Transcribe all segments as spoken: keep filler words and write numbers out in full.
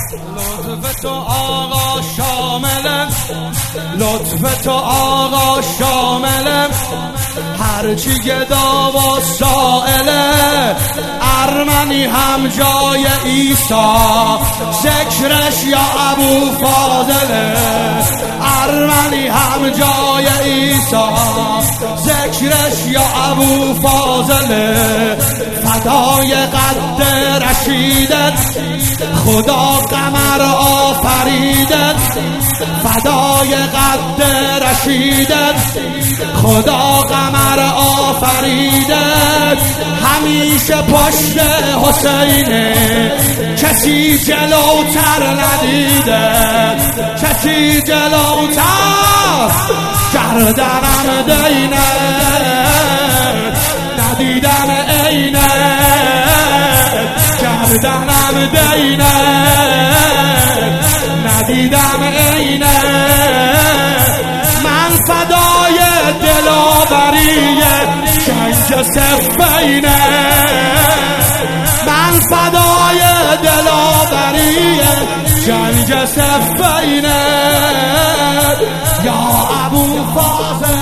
لطف تو آقا شاملم، لطف تو آقا شاملم، هرچی گدا و سائله، ارمنی هم جای عیسی، ذکرش یا ابو فاضله، ارمنی هم جای عیسی، ذکرش یا ابو فاضله، فدای قد رشیدت خدا قمر آفریدت، فدای قد رشیدت خدا قمر آفریدت، همیشه پشت حسینه کسی جلوتر ندیده، کسی جلوتر گردنم دینه، ندیدم عینه گردنم دینه، ندیدم عینه، من فدای دلاوریه گنج صفینه، من فدای دلاوریه گنج صفینه، یا ابو فاضل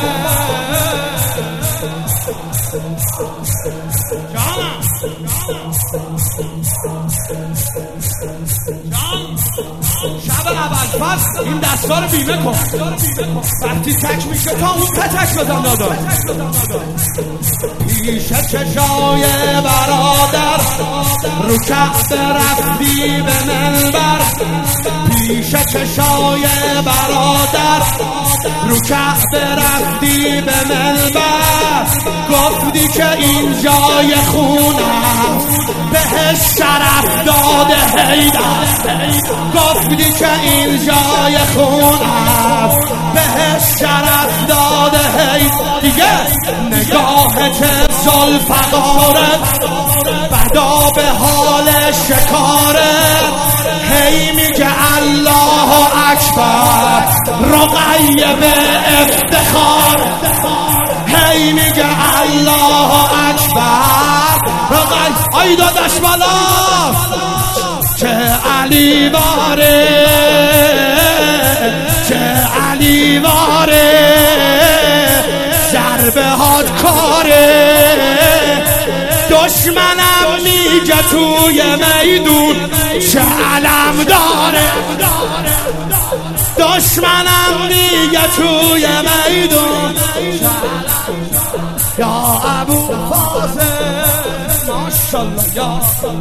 شب اول فصل این دستا رو بیمه کن، وقتی تک میشه تا اون پتک بزن دادار، پیش چشای برادر رو کعبه رفتی به منبر، پیش چشای برادر رو کعبه رفتی به منبر، گفتی که این جای خونم بهش شرف داده حیدر، گفتی که این جای خونم بهش شرف داده حیدر، دیگه نگاهت ذوالفقارت بدا به حال شکارت، هی میگه الله اکبر رقیه به افتخار، هی میگه الله اکبر رقیه، آی دادش بالا چه علی واره، چه علی واره، ضربه هات کاره، دشمنم میگه توی میدون چه علم داره، دشمنم میگه توی میدون یا ابو فاضل ماشاءالله، یا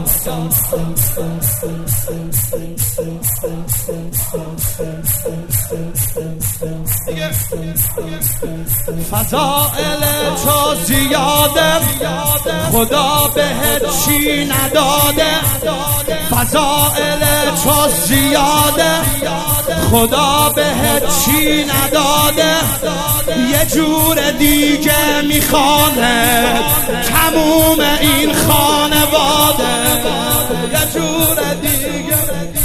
فضائل تو زیاده خدا بهت چی نداده، فضائل تو زیاده خدا بهت چی نداده، یه جور دیگه میخوانه تموم این خانواده، یه جور دیگه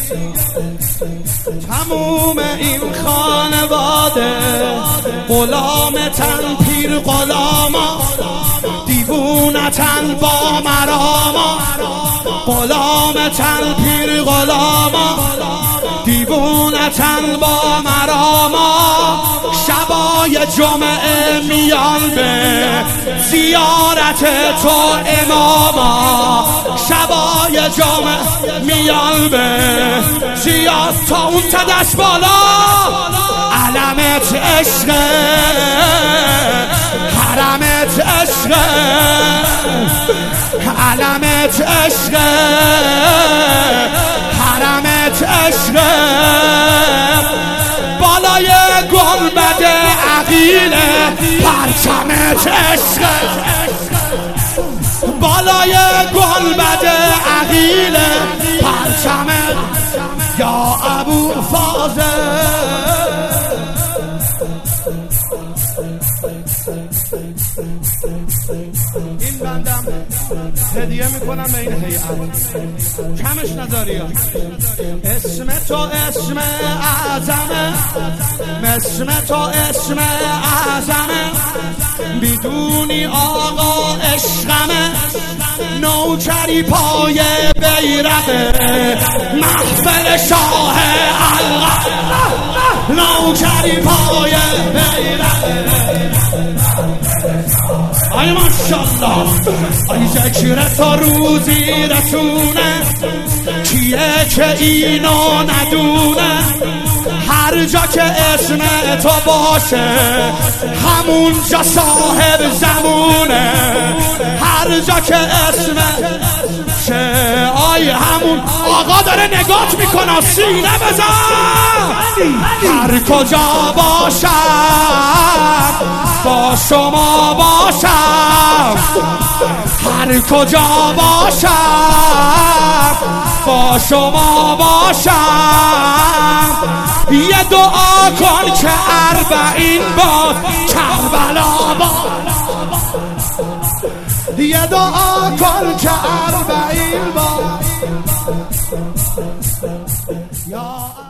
تموم این خانواده، غلامتن پیر غلاما دیوونتن با مراما، غلامتن پیر غلاما دیوونتن با مراما، شبای جمعه میان به زیارت تو اماما، شبای جمعه میان به زیارت تا اون تدش بالا، علمت عشقه حرمت عشقه، علمت عشقه حرمت عشقه، بالای گنبد عقیله پرچمت عشقه، بالای گنبد عقیله پرچمت یا ابو فاضل. این بندم هدیه میکنم میکنم به این هیئت کمش نذاری. اسم تو اسم اعظمه، اسم تو اسم اعظمه، بدونی آقا عشقمه، نوکری پای بیرقه، محفل شاه حلقه، نوکری پای بیرقه. آی ماشالله آی ذکر تا روزی رسونه، کیه که اینو ندونه؟ هر جا که اسم تو باشه همونجا صاحب زمونه، هر جا که اسم شه آی همون آقا داره نگات میکنه، سینه بزن. هر کجا باشم با شما باشم، هر کجا باشم با شما باشم. یه دعا کن که اربعین بار کربلا باد، یه دعا کن که اربعین بار.